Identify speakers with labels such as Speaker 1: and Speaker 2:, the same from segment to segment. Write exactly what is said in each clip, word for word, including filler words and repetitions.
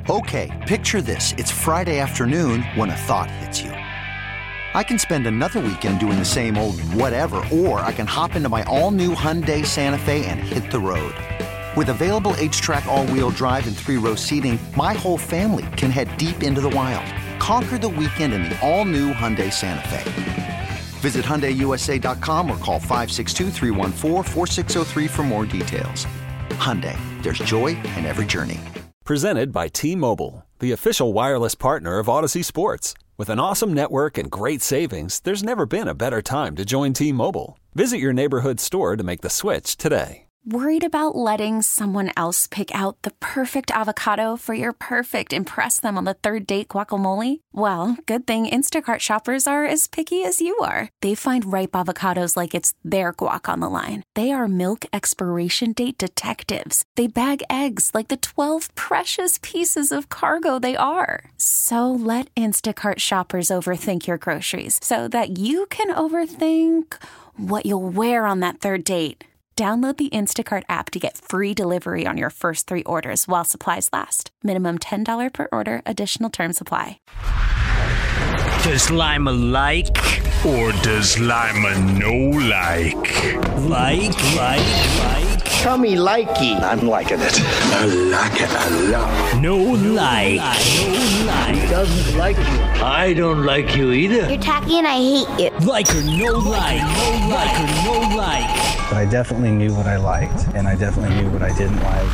Speaker 1: Okay, picture this. It's Friday afternoon when a thought hits you. I can spend another weekend doing the same old whatever, or I can hop into my all-new Hyundai Santa Fe and hit the road. With available H-Track all-wheel drive and three-row seating, my whole family can head deep into the wild. Conquer the weekend in the all-new Hyundai Santa Fe. Visit Hyundai U S A dot com or call five six two, three one four, four six zero three for more details. Hyundai, there's joy in every journey.
Speaker 2: Presented by T-Mobile, the official wireless partner of Odyssey Sports. With an awesome network and great savings, there's never been a better time to join T-Mobile. Visit your neighborhood store to make the switch today.
Speaker 3: Worried about letting someone else pick out the perfect avocado for your perfect impress them on the third date guacamole? Well, good thing Instacart shoppers are as picky as you are. They find ripe avocados like it's their guac on the line. They are milk expiration date detectives. They bag eggs like the twelve precious pieces of cargo they are. So let Instacart shoppers overthink your groceries so that you can overthink what you'll wear on that third date. Download the Instacart app to get free delivery on your first three orders while supplies last. Minimum ten dollars per order. Additional terms apply.
Speaker 4: Does Lima like or does Lima no like? Like, like, like.
Speaker 5: Tell me likey.
Speaker 6: I'm liking it. I like it a lot.
Speaker 4: No like. No like.
Speaker 5: He doesn't like you.
Speaker 4: I don't like you either.
Speaker 7: You're tacky and I hate you.
Speaker 4: Like or no like. No like or no like.
Speaker 8: But I definitely knew what I liked, and I definitely knew what I didn't like.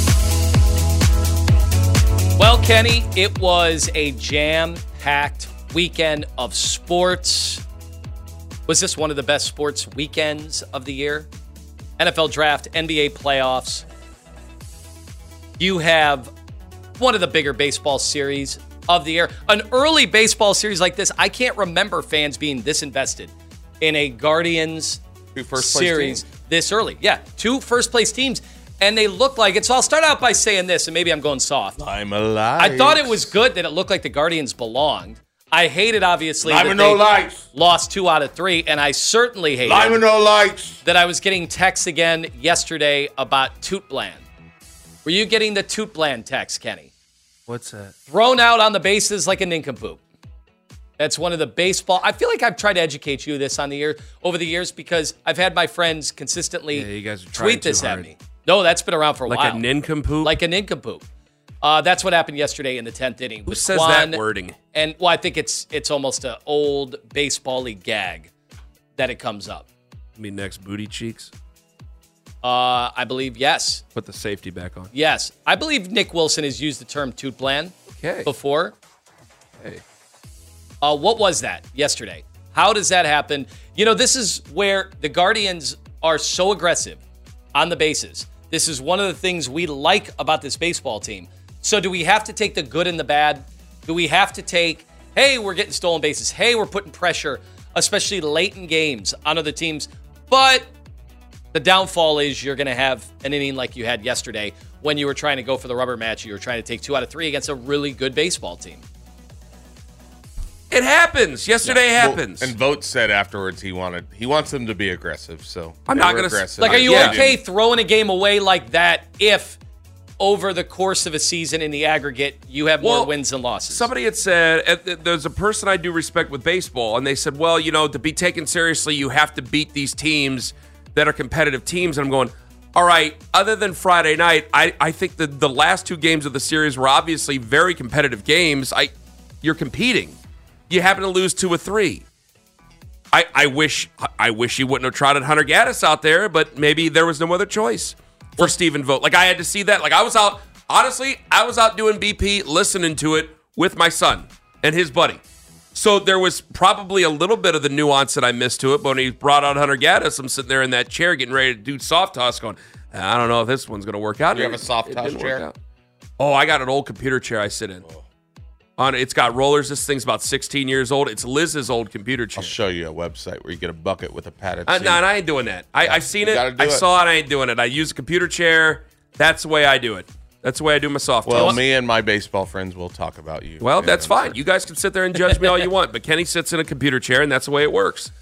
Speaker 9: Well, Kenny, it was a jam-packed weekend of sports. Was this one of the best sports weekends of the year? N F L draft, N B A playoffs. You have one of the bigger baseball series of the year. An early baseball series like this, I can't remember fans being this invested in a Guardians
Speaker 10: Two first
Speaker 9: series
Speaker 10: place teams.
Speaker 9: This early. Yeah, two first-place teams, and they look like it. So I'll start out by saying this, and maybe I'm going soft.
Speaker 10: I'm alive.
Speaker 9: I thought it was good that it looked like the Guardians belonged. I hated, obviously,
Speaker 10: Lima
Speaker 9: that
Speaker 10: no
Speaker 9: they
Speaker 10: lights.
Speaker 9: lost two out of three, and I certainly hated
Speaker 10: Lima no lights.
Speaker 9: that I was getting texts again yesterday about Tootbland. Were you getting the Tootbland text, Kenny?
Speaker 10: What's that?
Speaker 9: Thrown out on the bases like a nincompoop. That's one of the baseball. I feel like I've tried to educate you this on the year over the years because I've had my friends consistently
Speaker 10: Yeah, you guys are trying
Speaker 9: tweet this
Speaker 10: too
Speaker 9: at
Speaker 10: hard.
Speaker 9: me. No, that's been around for a
Speaker 11: Like
Speaker 9: while.
Speaker 11: a nincompoop?
Speaker 9: Like a nincompoop. Uh, that's what happened yesterday in the tenth inning.
Speaker 11: Who
Speaker 9: with
Speaker 11: says
Speaker 9: Kwan,
Speaker 11: that wording?
Speaker 9: And well, I think it's it's almost an old baseball-y gag that it comes up.
Speaker 11: You mean next booty cheeks?
Speaker 9: Uh, I believe yes.
Speaker 11: Put the safety back on.
Speaker 9: Yes. I believe Nick Wilson has used the term Tootbland
Speaker 11: Okay.
Speaker 9: before.
Speaker 11: Hey.
Speaker 9: Uh, what was that yesterday? How does that happen? You know, this is where the Guardians are so aggressive on the bases. This is one of the things we like about this baseball team. So do we have to take the good and the bad? Do we have to take, hey, we're getting stolen bases. Hey, we're putting pressure, especially late in games on other teams. But the downfall is you're going to have an inning like you had yesterday when you were trying to go for the rubber match. You were trying to take two out of three against a really good baseball team.
Speaker 11: It happens. Yesterday
Speaker 10: Yeah.
Speaker 11: happens.
Speaker 10: Well, and Vogt said afterwards he wanted he wants them to be aggressive. So
Speaker 11: I'm
Speaker 10: they
Speaker 11: not
Speaker 10: were
Speaker 11: gonna-
Speaker 10: aggressive.
Speaker 9: Like, are you
Speaker 11: Yeah.
Speaker 9: okay throwing a game away like that if over the course of a season in the aggregate you have more
Speaker 11: Well,
Speaker 9: wins than losses?
Speaker 11: Somebody had said, uh, th- there's a person I do respect with baseball, and they said, well, you know, to be taken seriously, you have to beat these teams that are competitive teams. And I'm going, all right, other than Friday night, I, I think the, the last two games of the series were obviously very competitive games. I, You're competing. You happen to lose two or three. I, I wish I wish you wouldn't have trotted Hunter Gaddis out there, but maybe there was no other choice for Stephen Vogt. Like, I had to see that. Like, I was out, honestly, I was out doing B P, listening to it with my son and his buddy. So there was probably a little bit of the nuance that I missed to it, but when he brought out Hunter Gaddis, I'm sitting there in that chair getting ready to do soft toss going, I don't know if this one's going to work out.
Speaker 10: Do you have a soft
Speaker 11: It
Speaker 10: toss
Speaker 11: didn't work
Speaker 10: chair?
Speaker 11: out. Oh, I got an old computer chair I sit in.
Speaker 10: Oh.
Speaker 11: On It's got rollers. This thing's about sixteen years old. It's Liz's old computer chair.
Speaker 10: I'll show you a website where you get a bucket with a padded
Speaker 11: Uh,
Speaker 10: seat.
Speaker 11: no, and I ain't doing that. I,
Speaker 10: Yeah,
Speaker 11: I've seen
Speaker 10: you
Speaker 11: it.
Speaker 10: gotta do
Speaker 11: I
Speaker 10: it.
Speaker 11: saw it. I ain't doing it. I use a computer chair. That's the way I do it. That's the way I do my soft
Speaker 10: Well,
Speaker 11: toss.
Speaker 10: me and my baseball friends will talk about you.
Speaker 11: Well,
Speaker 10: Yeah,
Speaker 11: that's
Speaker 10: I'm
Speaker 11: fine.
Speaker 10: sure.
Speaker 11: You guys can sit there and judge me all you want, but Kenny sits in a computer chair, and that's the way it works.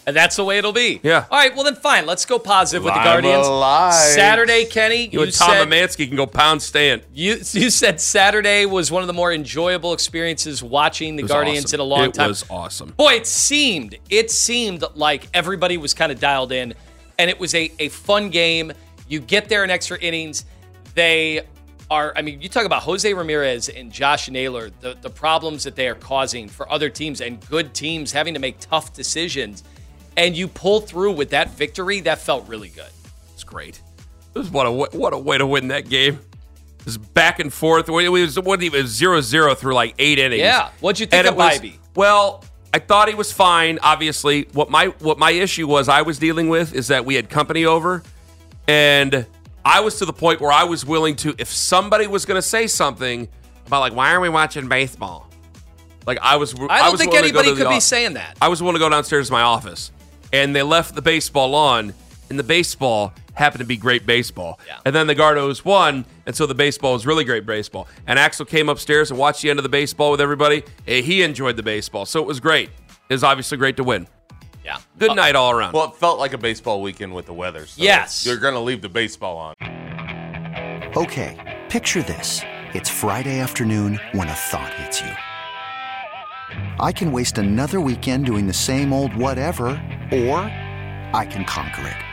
Speaker 9: And that's the way it'll be.
Speaker 11: Yeah.
Speaker 9: All right, well then fine. Let's go positive with the
Speaker 10: Lima
Speaker 9: Guardians.
Speaker 10: Lights.
Speaker 9: Saturday, Kenny,
Speaker 11: You,
Speaker 9: you,
Speaker 11: and Tom
Speaker 9: said
Speaker 11: Amansky can go pound stand.
Speaker 9: you you said Saturday was one of the more enjoyable experiences watching the
Speaker 11: It was
Speaker 9: Guardians
Speaker 11: awesome.
Speaker 9: in a long
Speaker 11: it
Speaker 9: time.
Speaker 11: It was awesome.
Speaker 9: Boy, it seemed it seemed like everybody was kind of dialed in, and it was a, a fun game. You get there in extra innings. They are, I mean, you talk about Jose Ramirez and Josh Naylor, the, the problems that they are causing for other teams and good teams having to make tough decisions. And you pull through with that victory, that felt really good.
Speaker 11: It's great. It was what a what a way to win that game. It was back and forth. It was what it was zero zero through like eight innings.
Speaker 9: Yeah. What'd you think
Speaker 11: And
Speaker 9: of
Speaker 11: it was-
Speaker 9: Bybee?
Speaker 11: Well, I thought he was fine. Obviously, what my what my issue was I was dealing with is that we had company over, and I was to the point where I was willing to, if somebody was going to say something about like, why are we watching baseball? Like I was.
Speaker 9: I don't
Speaker 11: was
Speaker 9: think
Speaker 11: willing to go
Speaker 9: anybody
Speaker 11: to the
Speaker 9: could be
Speaker 11: off-
Speaker 9: saying that.
Speaker 11: I was willing to go downstairs to my office, and they left the baseball on, and the baseball happened to be great baseball.
Speaker 9: Yeah.
Speaker 11: And then the Gardos won, and so the baseball was really great baseball. And Axel came upstairs and watched the end of the baseball with everybody. and He enjoyed the baseball, so it was great. It was obviously great to win.
Speaker 9: Yeah.
Speaker 11: Good
Speaker 9: Uh,
Speaker 11: night all around.
Speaker 10: Well, it felt like a baseball weekend with the weather. So
Speaker 9: Yes.
Speaker 10: You're going to leave the baseball on.
Speaker 1: Okay, picture this. It's Friday afternoon when a thought hits you. I can waste another weekend doing the same old whatever, or I can conquer it.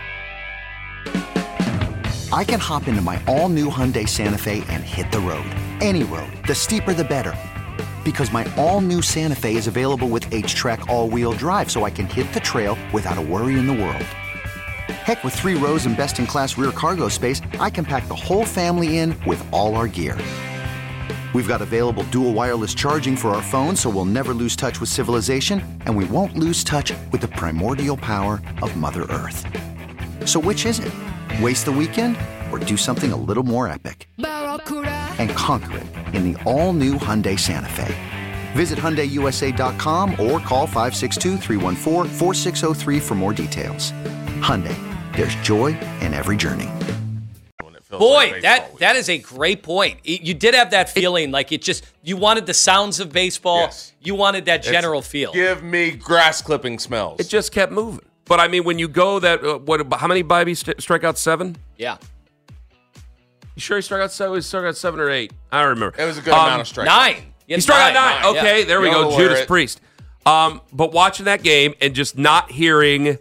Speaker 1: I can hop into my all-new Hyundai Santa Fe and hit the road. Any road. The steeper, the better. Because my all-new Santa Fe is available with H-Track all-wheel drive, so I can hit the trail without a worry in the world. Heck, with three rows and best-in-class rear cargo space, I can pack the whole family in with all our gear. We've got available dual wireless charging for our phones, so we'll never lose touch with civilization, and we won't lose touch with the primordial power of Mother Earth. So which is it? Waste the weekend or do something a little more epic? And conquer it in the all-new Hyundai Santa Fe. Visit Hyundai U S A dot com or call five six two, three one four, four six zero three for more details. Hyundai, there's joy in every journey.
Speaker 9: Boy, that that is a great point. It- you did have that feeling like it just, you wanted the sounds of baseball.
Speaker 10: Yes.
Speaker 9: You wanted that general
Speaker 10: It's-
Speaker 9: feel.
Speaker 10: Give me grass clipping smells.
Speaker 11: It just kept moving. But I mean, when you go that, uh, what? How many Bybee st- strike out? Seven?
Speaker 9: Yeah.
Speaker 11: You sure he struck out seven? He struck out seven or eight? I don't remember.
Speaker 10: It was a good
Speaker 11: Um,
Speaker 10: amount of strikes.
Speaker 9: Nine.
Speaker 11: He struck out nine.
Speaker 9: Nine, yeah.
Speaker 11: Okay, there we
Speaker 10: You'll
Speaker 11: go.
Speaker 10: wear
Speaker 11: Judas
Speaker 10: it.
Speaker 11: Priest. Um, but watching that game and just not hearing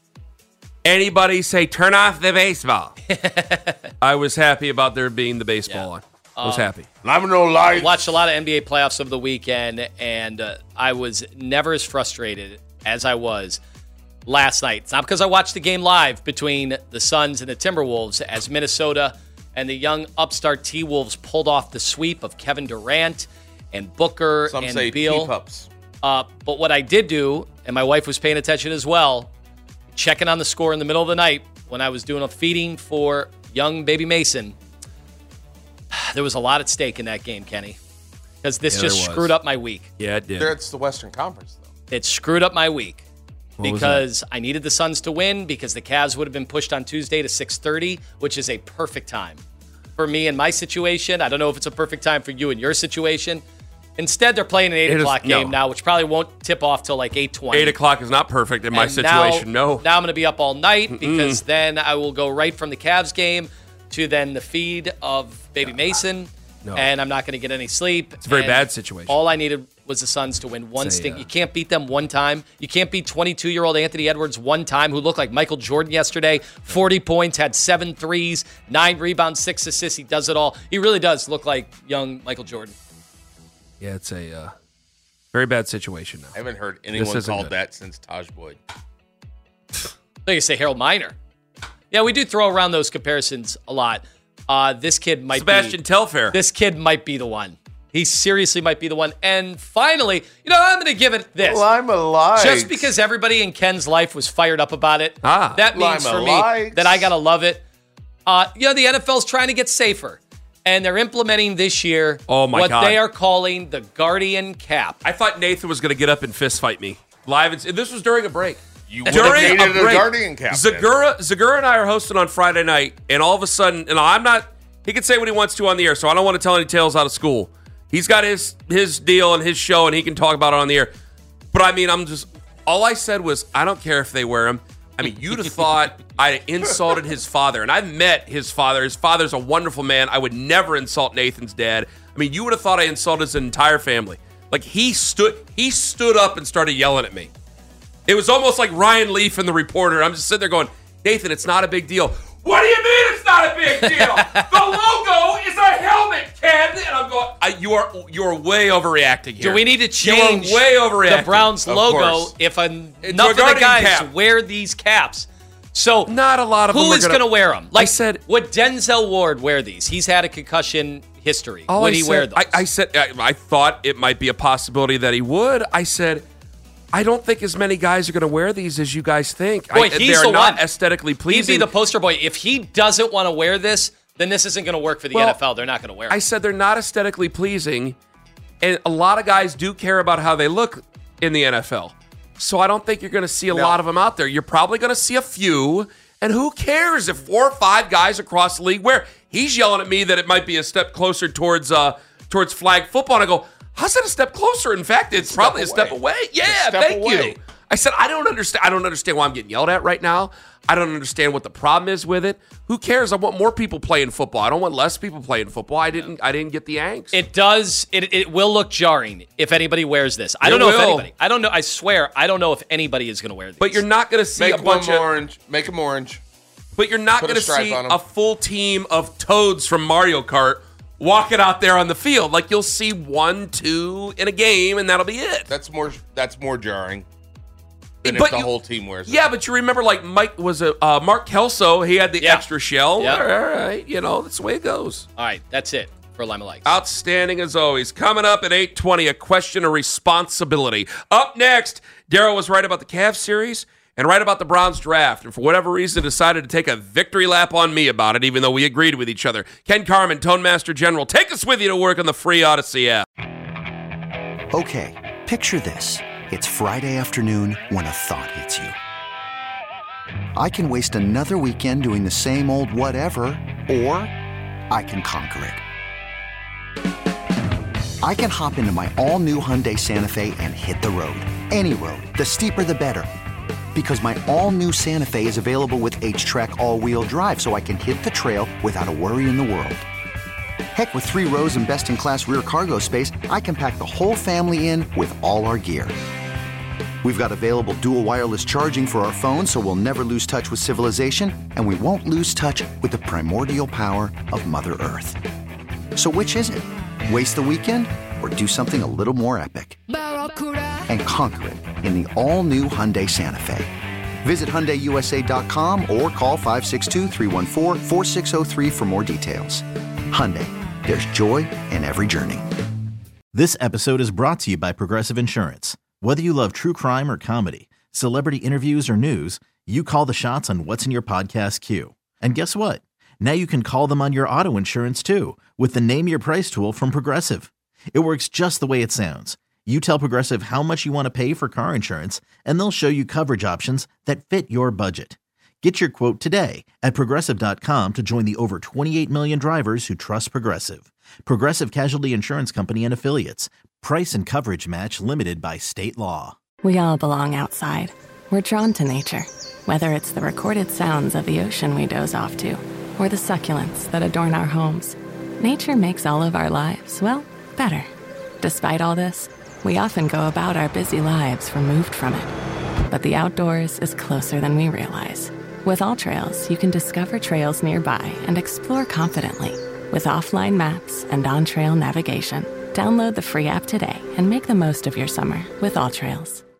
Speaker 11: anybody say, turn off the baseball. I was happy about there being the baseball
Speaker 9: Yeah.
Speaker 11: on. I was happy.
Speaker 10: I'm no light.
Speaker 9: Watched a lot of N B A playoffs over the weekend, and uh, I was never as frustrated as I was last night. It's not because I watched the game live between the Suns and the Timberwolves as Minnesota and the young upstart T-Wolves pulled off the sweep of Kevin Durant and Booker
Speaker 10: Some
Speaker 9: and
Speaker 10: say
Speaker 9: Beal.
Speaker 10: T-pups.
Speaker 9: Uh, but what I did do, and my wife was paying attention as well, checking on the score in the middle of the night when I was doing a feeding for young baby Mason, there was a lot at stake in that game, Kenny, because this
Speaker 11: Yeah,
Speaker 9: just
Speaker 11: there was.
Speaker 9: screwed up my week.
Speaker 11: Yeah, it did.
Speaker 10: There, it's the Western Conference, though.
Speaker 9: It screwed up my week
Speaker 11: What was
Speaker 9: because I needed the Suns to win because the Cavs would have been pushed on Tuesday to six thirty, which is a perfect time for me in my situation. I don't know if it's a perfect time for you in your situation. Instead, they're playing an eight
Speaker 11: It is-
Speaker 9: o'clock game
Speaker 11: no.
Speaker 9: now, which probably won't tip off till like eight twenty.
Speaker 11: Eight o'clock is not perfect in my
Speaker 9: And
Speaker 11: situation.
Speaker 9: Now,
Speaker 11: no.
Speaker 9: Now I'm going to be up all night because then I will go right from the Cavs game to then the feed of Baby Mason,
Speaker 11: No.
Speaker 9: and I'm not going to get any sleep.
Speaker 11: It's a very
Speaker 9: And
Speaker 11: bad situation.
Speaker 9: All I needed was the Suns to win one
Speaker 11: It's a,
Speaker 9: stink.
Speaker 11: uh,
Speaker 9: You can't beat them one time. You can't beat twenty-two-year-old Anthony Edwards one time, who looked like Michael Jordan yesterday. forty points, had seven threes, nine rebounds, six assists. He does it all. He really does look like young Michael Jordan.
Speaker 11: Yeah, it's a uh, very bad situation now.
Speaker 10: I haven't heard anyone
Speaker 11: isn't
Speaker 10: called
Speaker 11: good.
Speaker 10: that since Taj Boyd.
Speaker 9: They say Harold Miner. Yeah, we do throw around those comparisons a lot. Uh, this kid might
Speaker 11: Sebastian
Speaker 9: be
Speaker 11: Telfair.
Speaker 9: This kid might be the one. He seriously might be the one. And finally, you know, I'm going to give it this.
Speaker 10: Lima Lights.
Speaker 9: Just because everybody in Ken's life was fired up about it,
Speaker 11: Ah.
Speaker 9: that means
Speaker 10: Lima
Speaker 9: for me
Speaker 10: Lights.
Speaker 9: that I got to love it. Uh, you know, the N F L's trying to get safer. And they're implementing this year
Speaker 11: Oh, my
Speaker 9: what
Speaker 11: God.
Speaker 9: they are calling the Guardian Cap.
Speaker 11: I thought Nathan was going to get up and fist fight me live. And, this was during a break.
Speaker 10: You would
Speaker 11: During
Speaker 10: have
Speaker 11: a
Speaker 10: needed a
Speaker 11: break,
Speaker 10: Guardian cap. then.
Speaker 11: Zagura, Zagura and I are hosting on Friday night, and all of a sudden, and I'm not. He can say what he wants to on the air, so I don't want to tell any tales out of school. He's got his his deal and his show, and he can talk about it on the air. But I mean, I'm just All I said was, I don't care if they wear them. I mean, you'd have thought I insulted his father, and I've met his father. His father's a wonderful man. I would never insult Nathan's dad. I mean, you would have thought I insulted his entire family. Like, he stood he stood up and started yelling at me. It was almost like Ryan Leaf in The Reporter. I'm just sitting there going, Nathan, it's not a big deal. What do you mean it's not a big deal? The logo is a helmet, Ken. And I'm going, I, you are you're way overreacting here.
Speaker 9: Do we need to change
Speaker 11: you are way overreacting.
Speaker 9: the Browns
Speaker 11: Of
Speaker 9: logo
Speaker 11: course.
Speaker 9: if enough of the guys cap. wear these caps? So
Speaker 11: not a lot of
Speaker 9: who
Speaker 11: them are
Speaker 9: is
Speaker 11: gonna,
Speaker 9: going to wear them? Like,
Speaker 11: I said,
Speaker 9: would Denzel Ward wear these? He's had a concussion history.
Speaker 11: All
Speaker 9: would
Speaker 11: I
Speaker 9: he
Speaker 11: said,
Speaker 9: wear those?
Speaker 11: I, I said I, I thought it might be a possibility that he would. I said, I don't think as many guys are going to wear these as you guys think.
Speaker 9: Boy,
Speaker 11: I,
Speaker 9: he's
Speaker 11: they're
Speaker 9: the
Speaker 11: not
Speaker 9: one.
Speaker 11: aesthetically pleasing.
Speaker 9: He'd be the poster boy. If he doesn't want to wear this, then this isn't going to work for the
Speaker 11: well,
Speaker 9: N F L. They're not going to wear it.
Speaker 11: I said they're not aesthetically pleasing, and a lot of guys do care about how they look in the N F L. So I don't think you're going to see a no. lot of them out there. You're probably going to see a few, and who cares if four or five guys across the league wear? He's yelling at me that it might be a step closer towards uh, towards flag football, and I go, how's that a step closer? In fact, it's, it's probably step a step away. Yeah,
Speaker 10: step
Speaker 11: thank
Speaker 10: away.
Speaker 11: you. I said, I don't understand. I don't understand why I'm getting yelled at right now. I don't understand what the problem is with it. Who cares? I want more people playing football. I don't want less people playing football. I didn't. I didn't get the angst.
Speaker 9: It does. It it will look jarring if anybody wears this. I
Speaker 11: It
Speaker 9: don't know
Speaker 11: will.
Speaker 9: if anybody. I don't know. I swear, I don't know if anybody is going to wear these.
Speaker 11: But you're not going to see
Speaker 10: Make
Speaker 11: a
Speaker 10: one
Speaker 11: bunch of
Speaker 10: orange. Make them orange.
Speaker 11: But you're not
Speaker 10: Put a
Speaker 11: going to
Speaker 10: stripe
Speaker 11: see
Speaker 10: on 'em.
Speaker 11: a full team of Toads from Mario Kart walking out there on the field. Like, you'll see one, two in a game, and that'll be it.
Speaker 10: That's more. That's more jarring than
Speaker 11: But
Speaker 10: if the
Speaker 11: you-
Speaker 10: whole team wears it.
Speaker 11: Yeah, but you remember, like, Mike was a uh, Mark Kelso. He had the
Speaker 9: Yeah.
Speaker 11: extra shell.
Speaker 9: Yeah.
Speaker 11: All right, all right, you know that's the way it goes.
Speaker 9: All right, that's it for Lima Likes.
Speaker 11: Outstanding as always. Coming up at eight twenty, a question of responsibility. Up next, Darryl was right about the Cavs series and right about the Browns draft, and for whatever reason decided to take a victory lap on me about it, even though we agreed with each other. Ken Carman, Tone Master General, take us with you to work on the free Odyssey app.
Speaker 1: Okay, picture this. It's Friday afternoon when a thought hits you. I can waste another weekend doing the same old whatever, or I can conquer it. I can hop into my all-new Hyundai Santa Fe and hit the road. Any road. The steeper, the better. Because my all-new Santa Fe is available with H-Track all-wheel drive, so I can hit the trail without a worry in the world. Heck, with three rows and best-in-class rear cargo space, I can pack the whole family in with all our gear. We've got available dual wireless charging for our phones, so we'll never lose touch with civilization, and we won't lose touch with the primordial power of Mother Earth. So which is it? Waste the weekend or do something a little more epic? And conquer it in the all-new Hyundai Santa Fe. Visit Hyundai U S A dot com or call five six two, three one four, four six zero three for more details. Hyundai, there's joy in every journey.
Speaker 7: This episode is brought to you by Progressive Insurance. Whether you love true crime or comedy, celebrity interviews or news, you call the shots on what's in your podcast queue. And guess what? Now you can call them on your auto insurance too with the Name Your Price tool from Progressive. It works just the way it sounds. You tell Progressive how much you want to pay for car insurance, and they'll show you coverage options that fit your budget. Get your quote today at Progressive dot com to join the over twenty-eight million drivers who trust Progressive. Progressive Casualty Insurance Company and Affiliates. Price and coverage match limited by state law.
Speaker 12: We all belong outside. We're drawn to nature, whether it's the recorded sounds of the ocean we doze off to, or the succulents that adorn our homes. Nature makes all of our lives, well, better. Despite all this, we often go about our busy lives removed from it. But the outdoors is closer than we realize. With AllTrails, you can discover trails nearby and explore confidently. With offline maps and on-trail navigation, download the free app today and make the most of your summer with AllTrails.